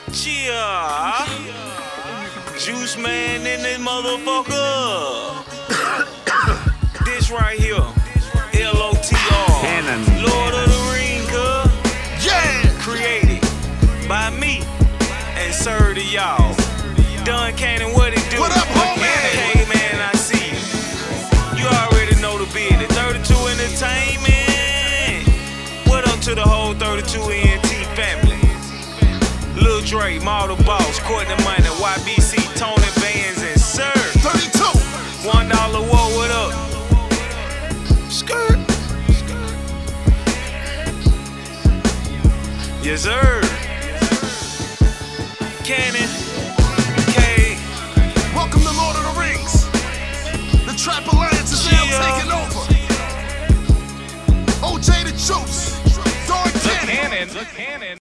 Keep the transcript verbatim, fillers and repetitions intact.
Yeah. Juice Man in this motherfucker. This right here, L O T R, Cannon. Lord of the Ring, cuz. Yeah! Created by me and served to y'all. Done Cannon, what it do? What up, homie? Hey man, I see you. You already know the business. thirty-two Entertainment. What up to the whole thirty-two E N T family? Lil Dre, Model Boss, Courtney Money, Y B C, Tony Bands, and Sir. thirty-two! One dollar whoa, what up? Skirt. Yes, sir. Cannon. K. Welcome to Lord of the Rings. The Trap Alliance is now Yeah. taking over. O J the Juice. Dark Cannon. The Cannon.